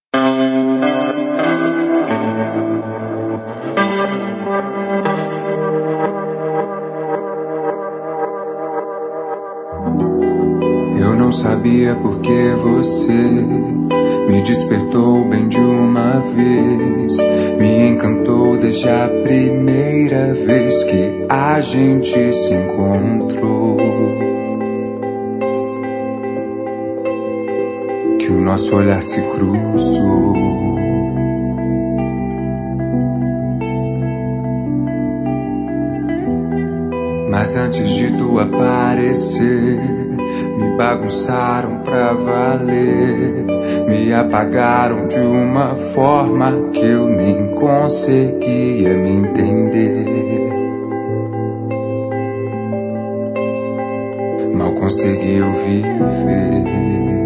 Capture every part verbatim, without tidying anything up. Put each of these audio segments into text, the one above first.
Eu não sabia porque você me despertou bem de uma vez, me encantou desde a primeira vez que a gente se encontrou. Que o nosso olhar se cruzou. Mas antes de tu aparecer, me bagunçaram pra valer, me apagaram de uma forma que eu nem conseguia me entender. Mal consegui eu viver.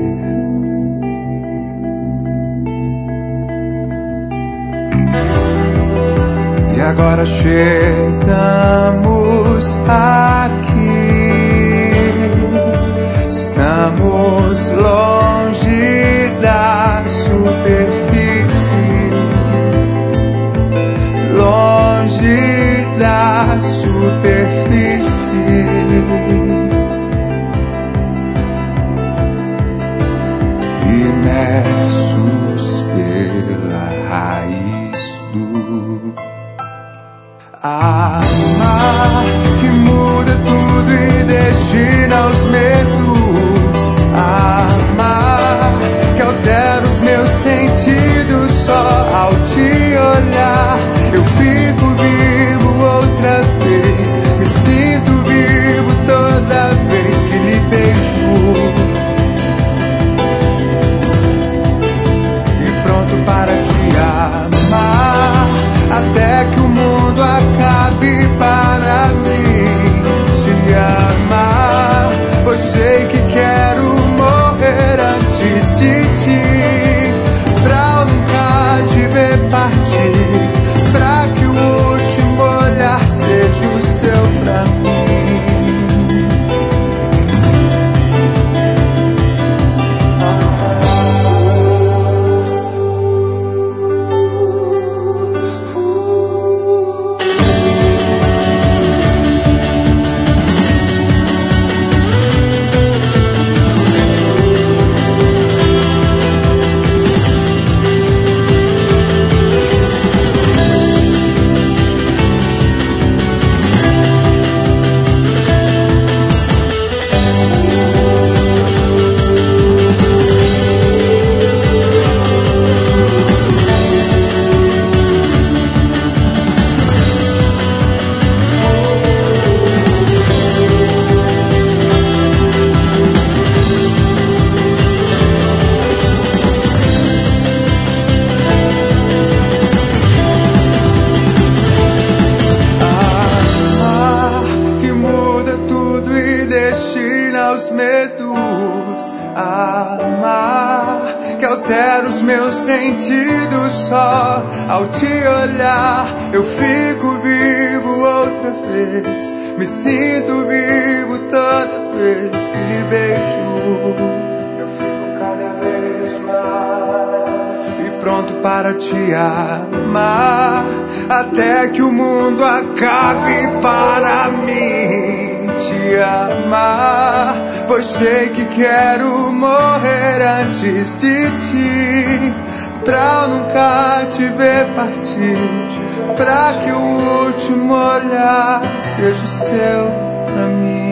E agora chegamos aqui, estamos longe da superfície, longe da superfície. Imersos pela raiz do amar, que muda tudo e destina os medos. Amar, que altera os meus sentidos só ao te olhar. Eu fico vivo outra vez, me sinto vivo toda vez que lhe beijo. E pronto para te amar, até que o mundo acabe para mim te amar, pois sei que quero morrer antes de ti, pra eu nunca te ver partir, pra que o último olhar seja o seu pra mim. Os medos, amar, que altera os meus sentidos só ao te olhar. Eu fico vivo outra vez, me sinto vivo toda vez que lhe beijo. Eu fico cada vez mais e pronto para te amar, até que o mundo acabe para mim te amar, pois sei que quero morrer antes de ti, pra eu nunca te ver partir, pra que o último olhar seja o seu pra mim.